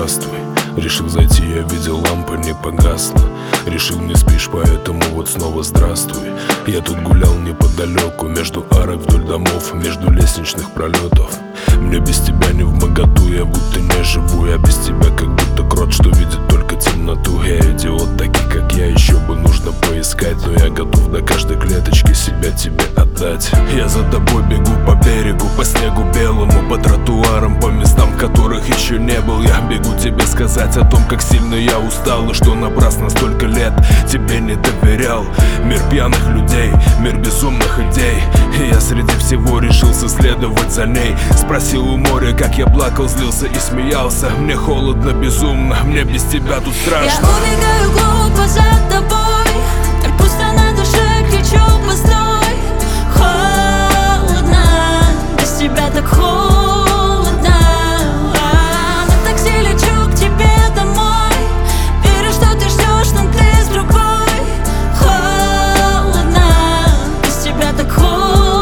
здравствуй. Решил зайти, я видел, лампа не погасла. Решил, не спишь, поэтому вот снова здравствуй. Я тут гулял неподалеку, между арок вдоль домов, между лестничных пролетов. Мне без тебя не вмоготу, я будто не живу. Я без тебя как будто крот, что видит только темноту. Я идиот, таких как я еще бы нужно поискать, но я готов до каждой клеточки себя тебе отдать. Я за тобой бегу по берегу, по снегу белому, по тротуарам, по местам, в которых еще не был. Я бегу тебе сказать о том, как сильно я устал, и что напрасно столько лет тебе не доверял. Мир пьяных людей, мир безумных идей, и я среди всего решился следовать за ней. Спросил у моря, как я плакал, злился и смеялся. Мне холодно, безумно, мне без тебя тут страшно. Я убегаю глупо за тобой, так пусто на душе, кричу постой. Холодно, без тебя так холодно. На такси лечу к тебе домой, верю, что ты ждешь, но ты с другой. Холодно, без тебя так холодно.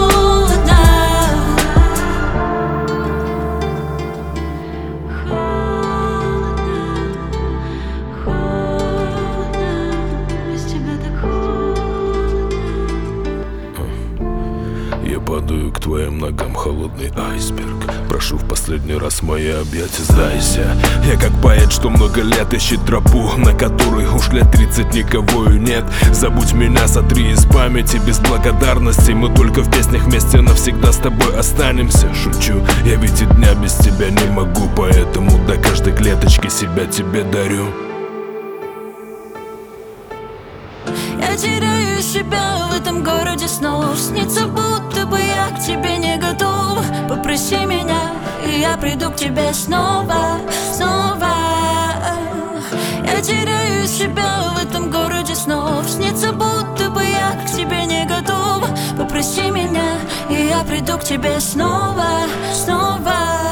Я падаю к твоим ногам, холодный айсберг. Прошу в последний раз мои объятия, сдайся. Я как поэт, что много лет ищет тропу, на которой уж лет 30 никого и нет. Забудь меня, сотри из памяти, без благодарности. Мы только в песнях вместе навсегда с тобой останемся. Шучу, я ведь и дня без тебя не могу, поэтому до каждой клеточки себя тебе дарю. Я теряю себя в этом городе снов. Снится, будто бы я к тебе не готов. Попроси меня, и я приду к тебе снова, снова. Я теряю себя в этом городе снов. Снится, будто бы я к тебе не готов. Попроси меня, и я приду к тебе снова, снова.